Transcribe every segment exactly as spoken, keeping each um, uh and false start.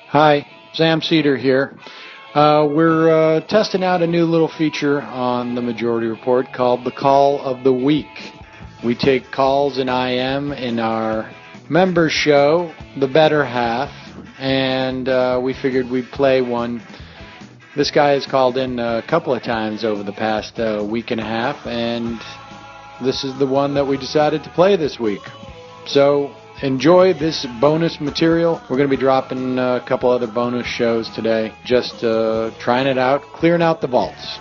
Hi, Sam Cedar here. Uh, we're uh, testing out a new little feature on the Majority Report called the Call of the Week. We take calls in I M in our member show, The Better Half, and uh, we figured we'd play one. This guy has called in a couple of times over the past uh, week and a half, and this is the one that we decided to play this week. So enjoy this bonus material. We're going to be dropping a couple other bonus shows today, just uh, trying it out, clearing out the vaults.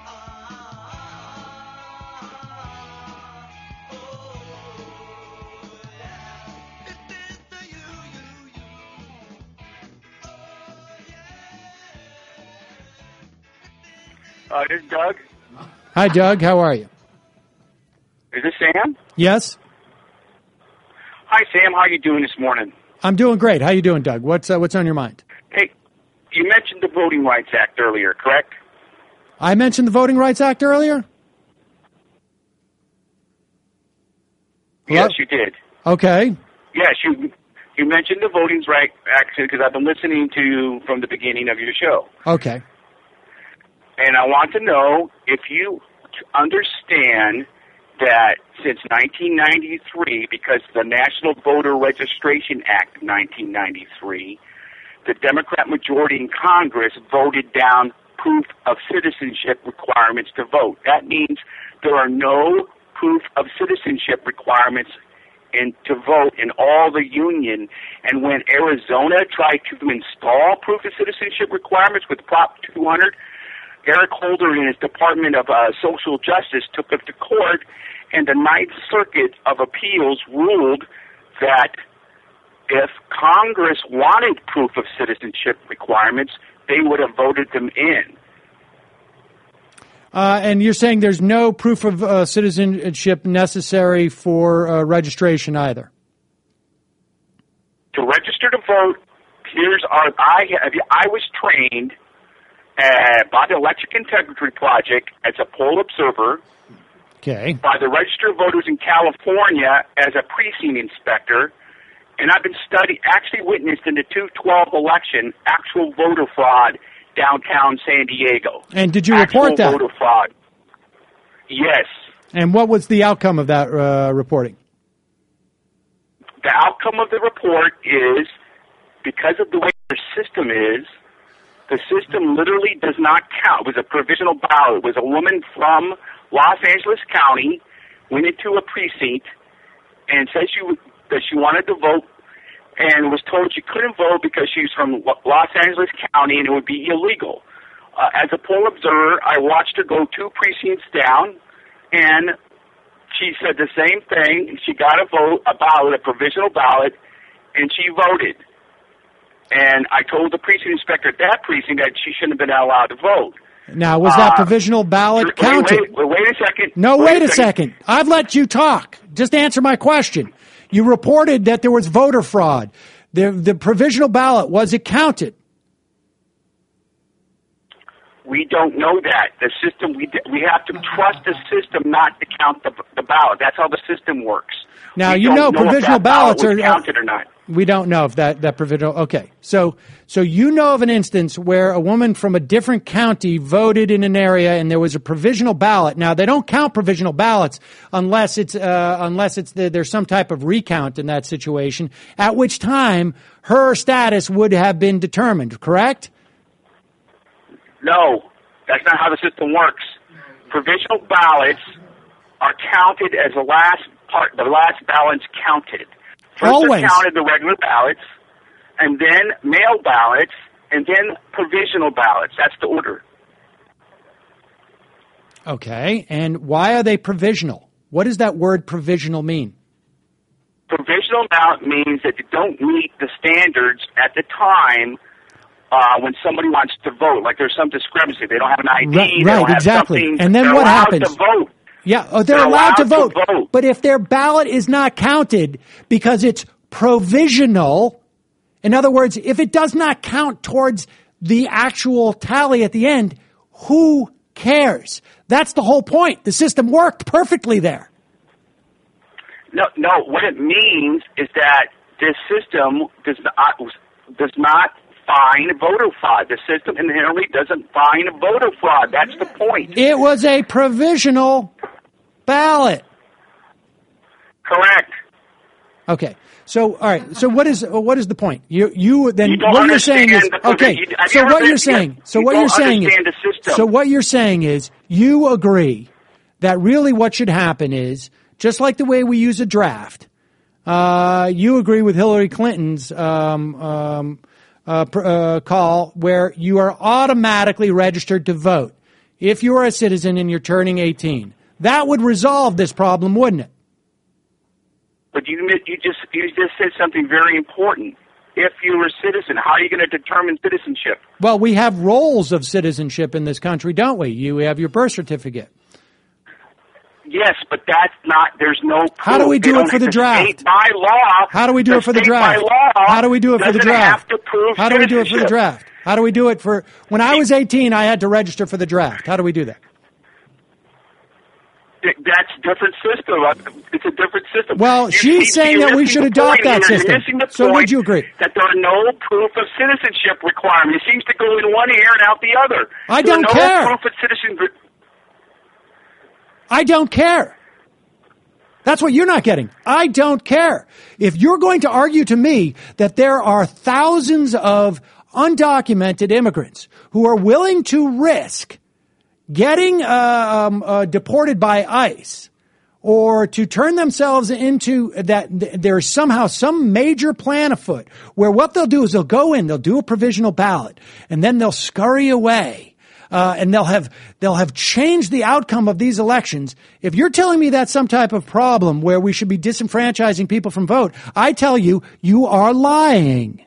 Uh, this is Doug. Hi, Doug. How are you? Is this Sam? Yes. Hi, Sam. How are you doing this morning? I'm doing great. How you doing, Doug? What's uh, what's on your mind? Hey, you mentioned the Voting Rights Act earlier, correct? I mentioned the Voting Rights Act earlier? Hello? Yes, you did. Okay. Yes, you you mentioned the Voting Rights Act because I've been listening to you from the beginning of your show. Okay. And I want to know if you understand that since nineteen ninety-three, because the National Voter Registration Act of nineteen ninety-three, the Democrat majority in Congress voted down proof of citizenship requirements to vote. That means there are no proof of citizenship requirements in, to vote in all the union. And when Arizona tried to install proof of citizenship requirements with Prop two hundred, Eric Holder and his Department of uh, Social Justice took it to court, and the Ninth Circuit of Appeals ruled that if Congress wanted proof of citizenship requirements, they would have voted them in. Uh, and you're saying there's no proof of uh, citizenship necessary for uh, registration either? To register to vote, here's our. I I was trained Uh, by the Electric Integrity Project as a poll observer, okay, by the Register of Voters in California as a precinct inspector, and I've been study actually witnessed in the two twelve election actual voter fraud downtown San Diego. And did you actual report that? Voter fraud. Yes. And what was the outcome of that uh, reporting? The outcome of the report is, because of the way the system is, the system literally does not count. It was a provisional ballot. It was a woman from Los Angeles County, went into a precinct, and said she w- that she wanted to vote, and was told she couldn't vote because she's from Los Angeles County and it would be illegal. Uh, as a poll observer, I watched her go two precincts down, and she said the same thing. She got a vote, a ballot, a provisional ballot, and she voted. And I told the precinct inspector at that precinct that she shouldn't have been allowed to vote. Now, was that uh, provisional ballot wait, counted? Wait, wait, wait a second. No, wait, wait a a second. second. I've let you talk. Just answer my question. You reported that there was voter fraud. The, the provisional ballot, was it counted? We don't know that. The system, we we have to trust the system not to count the, the ballot. That's how the system works. Now, we you know, know provisional ballots ballot are counted or not. We don't know if that, that provisional. Okay. So, so you know of an instance where a woman from a different county voted in an area and there was a provisional ballot. Now, they don't count provisional ballots unless it's, uh, unless it's the, there's some type of recount in that situation, at which time her status would have been determined, correct? No, that's not how the system works. Provisional ballots are counted as the last part, the last ballots counted. First Always. are counted the regular ballots, and then mail ballots, and then provisional ballots. That's the order. Okay, and why are they provisional? What does that word provisional mean? Provisional ballot means that you don't meet the standards at the time uh, when somebody wants to vote. Like there's some discrepancy. They don't have an I D. Right, they right don't have exactly. something. And then They're what allowed happens? To vote. Yeah, oh, they're, they're allowed, allowed to, vote, to vote. But if their ballot is not counted because it's provisional, in other words, if it does not count towards the actual tally at the end, who cares? That's the whole point. The system worked perfectly there. No, no. What it means is that this system does not does not find voter fraud. The system inherently doesn't find voter fraud. That's the point. It was a provisional ballot. Correct. Okay. So, all right. So, what is what is the point? You you then You don't what you're saying is understand the- okay. you- have So you ever what been- you're saying. So you what don't you're saying is. understand the system. So what you're saying is you agree that really what should happen is just like the way we use a draft. Uh, you agree with Hillary Clinton's um, um, uh, pr- uh, call where you are automatically registered to vote if you are a citizen and you're turning eighteen. That would resolve this problem, wouldn't it? But you you just you just said something very important. If you were a citizen, how are you going to determine citizenship? Well, we have roles of citizenship in this country, don't we? You have your birth certificate. Yes, but that's not. There's no. Proof. How do we do They it don't- for the the draft? State by law. How do we do the it for the state draft? By law, How do we do it for the doesn't draft? Have to prove How do we do it for the citizenship. draft? How do we do it for when I was eighteen? I had to register for the draft. How do we do that? That's a different system. It's a different system. Well, You she's see- saying you're that we missing should the adopt point, that and you're system. missing the So would point you agree? that there are no proof of citizenship requirements? It seems to go in one ear and out the other. I There are don't no care. Proof of citizenship. I don't care. That's what you're not getting. I don't care. If you're going to argue to me that there are thousands of undocumented immigrants who are willing to risk getting uh, um, uh, deported by ICE or to turn themselves into that th- there's somehow some major plan afoot where what they'll do is they'll go in, they'll do a provisional ballot, and then they'll scurry away. Uh, and they'll have they'll have changed the outcome of these elections. If you're telling me that's some type of problem where we should be disenfranchising people from vote, I tell you, you are lying.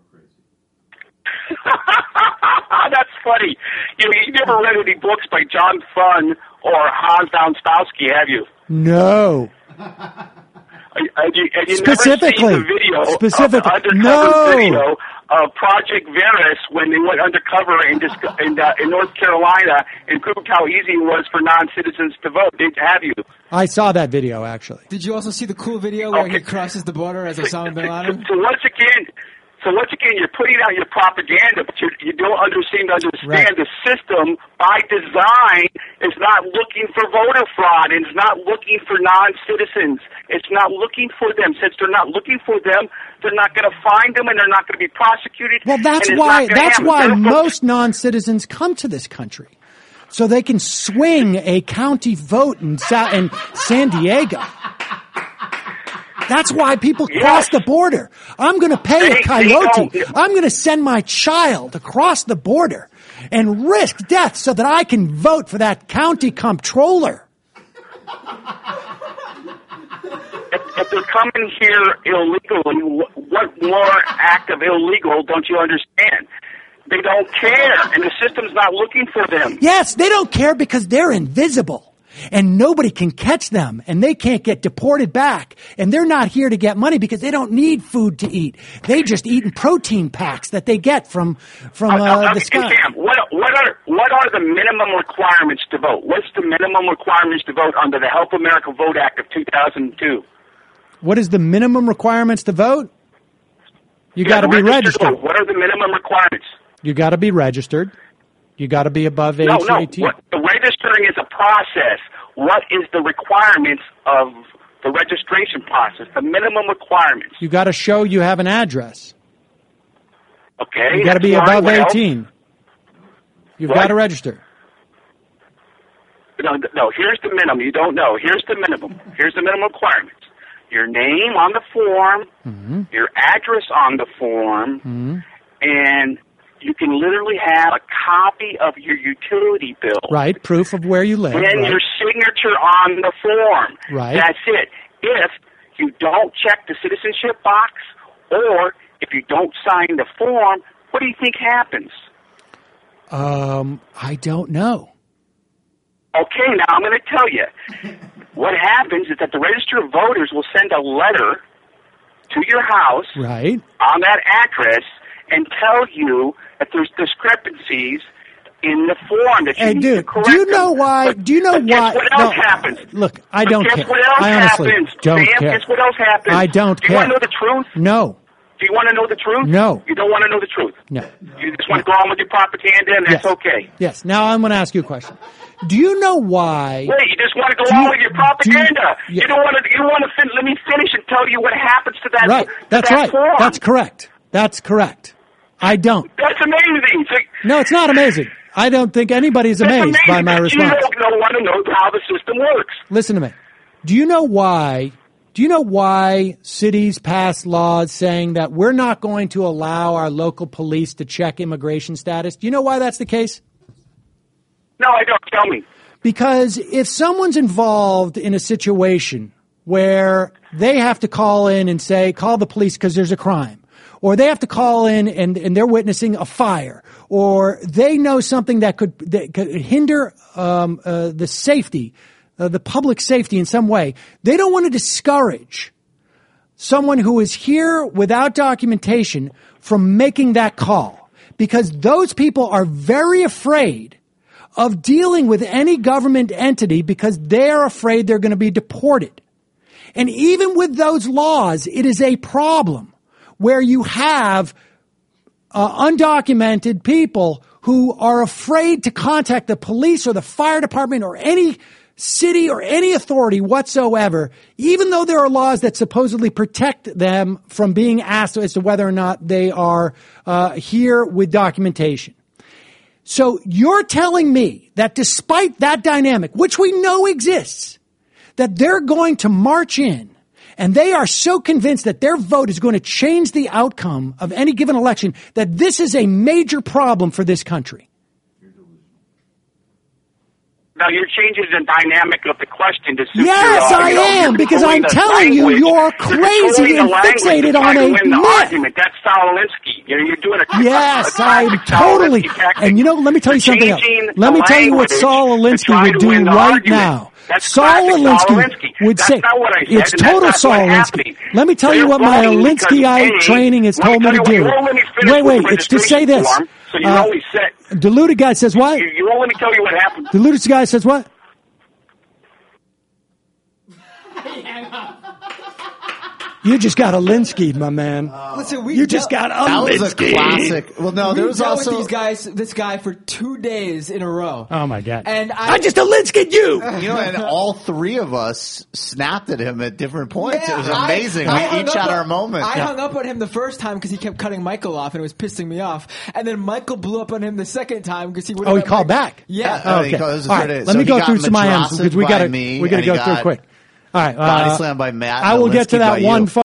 That's funny. You know, you never read any books by John Thun or Hans von Spassky, have you? No. And you, and you Specifically. never seen the video, Specifically. of the undercover No. video of Project Verus when they went undercover in, dis- in, uh, in North Carolina and proved how easy it was for non-citizens to vote. Did have you? I saw that video, actually. Did you also see the cool video where Okay. he crosses the border as Osama bin Laden? So once again, so once again, you're putting out your propaganda, but you, you don't understand understand Right. the system by design is not looking for voter fraud and it's not looking for non-citizens. It's not looking for them. Since they're not looking for them, they're not going to find them and they're not going to be prosecuted. Well, that's and it's why not gonna that's happen. why Therefore- most non-citizens come to this country, so they can swing a county vote in, Sa- in San Diego. That's why people Yes. cross the border. I'm going to pay They- a they coyote. don't- I'm going to send my child across the border and risk death so that I can vote for that county comptroller. If, if they're coming here illegally, wh- what more act of illegal don't you understand? They don't care, and the system's not looking for them. Yes, they don't care because they're invisible. And nobody can catch them, and they can't get deported back. And they're not here to get money because they don't need food to eat. They just eating protein packs that they get from from uh, Uh, the okay, sky. Sam, what what are what are the minimum requirements to vote? What's the minimum requirements to vote under the Help America Vote Act of two thousand two? What is the minimum requirements to vote? You got to be registered. Vote. What are the minimum requirements? You got to be registered. You got to be above age No, no. eighteen. What, the registering is a process. What is the requirements of the registration process? The minimum requirements. You got to show you have an address. Okay. You got to be that's fine. above What else? eighteen. You've What? got to register. No, no. Here's the minimum. You don't know. Here's the minimum. Here's the minimum requirements. Your name on the form, Mm-hmm. your address on the form, Mm-hmm. and you can literally have a copy of your utility bill. Right, proof of where you live. And right. your signature on the form. Right. That's it. If you don't check the citizenship box or if you don't sign the form, what do you think happens? Um, I don't know. Okay, now I'm going to tell you. What happens is that the register of voters will send a letter to your house Right. on that address and tell you that there's discrepancies in the form that you Hey, need dude, to correct do you them. know why? But- Do you know but guess why? what else no, happens? Look, I But don't guess care. what else I honestly happens? don't Sam, care. Guess what else happens? I don't Do you care. want to know the truth? No. Do you want to know the truth? No. You don't want to know the truth? No. You just want to go on with your propaganda, and that's Yes. okay. Yes. Now I'm going to ask you a question. Do you know why? Wait, you just want to go Do on you- with your do propaganda. you- You, yeah. don't want to. You want to fin- let me finish and tell you what happens to that. Right. To That's that right. form. That's correct. That's correct. I don't. That's amazing. So, No, it's not amazing. I don't think anybody's that's amazed by amazing. my You response. don't know, want to know how the system works. Listen to me. Do you know why? Do you know why cities pass laws saying that we're not going to allow our local police to check immigration status? Do you know why that's the case? No, I don't. Tell me. Because if someone's involved in a situation where they have to call in and say, call the police because there's a crime, or they have to call in and, and they're witnessing a fire, or they know something that could, that could hinder um, uh, the safety, uh, the public safety in some way, they don't want to discourage someone who is here without documentation from making that call, because those people are very afraid of dealing with any government entity because they're afraid they're going to be deported. And even with those laws, it is a problem where you have uh, undocumented people who are afraid to contact the police or the fire department or any city or any authority whatsoever, even though there are laws that supposedly protect them from being asked as to whether or not they are uh, here with documentation. So you're telling me that despite that dynamic, which we know exists, that they're going to march in and they are so convinced that their vote is going to change the outcome of any given election, that this is a major problem for this country. Now you're changing the dynamic of the question to suit Yes, your, uh, I you know, am, you're because controlling I'm the telling you, language. you're controlling crazy the and language fixated to try on to a win the myth. argument. That's Saul Alinsky. You're, you're doing a Yes, a, a I'm classic Saul totally. Alinsky tactic. And you know, let me tell you You're something else. changing Let me the tell you what language Saul to Alinsky try would to do win the right argument. now. That's Saul classic Saul Alinsky Alinsky. would That's say, not what I said, it's and that's total not Saul what's Alinsky. happening. Let me tell So you you're what my voting Alinskyite because, A, training has let me told me tell to you do. what, you won't let me finish Wait, with wait, the it's to say registration this. form, so you Uh, only said, Deluded guy says what? you, you won't let me tell you what happened. Deluded guy says what? You just got Alinsky, my man. Listen, we You just got That was a Alinsky. classic. Well, no, we there was dealt also with these guys, this guy for two days in a row. Oh my God! And I, I just Alinsky'd you. you know, and all three of us snapped at him at different points. Yeah, it was I- amazing. I we hung each up had on- our moment. I hung up on him the first time because he kept cutting Michael off and it was pissing me off. And then Michael blew up on him the second time because he would. Oh, he called back. Yeah. Oh, he Okay. called- this is All what right. it is. Let So me he go got through some I Ms Madrasa'd because we by got to me, we got to and he go through got it quick. All right. Body uh, slam by Matt. I and will get to Alinsky that by one. you.